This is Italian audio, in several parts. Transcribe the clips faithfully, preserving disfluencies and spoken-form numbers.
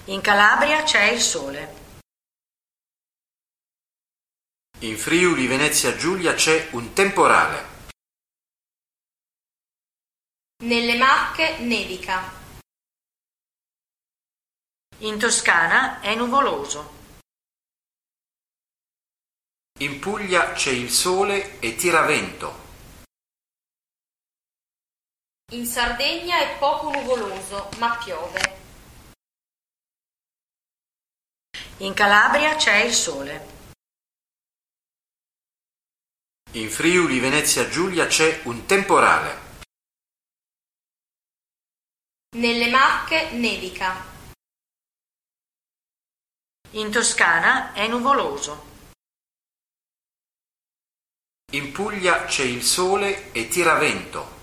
In Calabria c'è il sole. In Friuli Venezia Giulia c'è un temporale. Nelle Marche nevica. In Toscana è nuvoloso. In Puglia c'è il sole e tiravento. In Sardegna è poco nuvoloso, ma piove. In Calabria c'è il sole. In Friuli Venezia Giulia c'è un temporale. Nelle Marche nevica. In Toscana è nuvoloso. In Puglia c'è il sole e tiravento.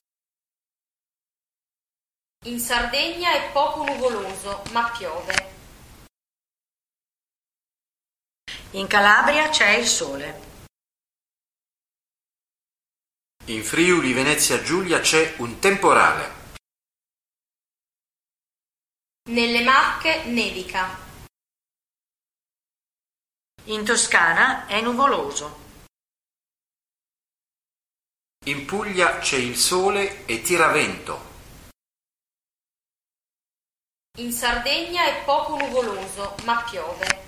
In Sardegna è poco nuvoloso, ma piove. In Calabria c'è il sole. In Friuli Venezia Giulia c'è un temporale. Nelle Marche nevica. In Toscana è nuvoloso. In Puglia c'è il sole e tiravento. In Sardegna è poco nuvoloso, ma piove.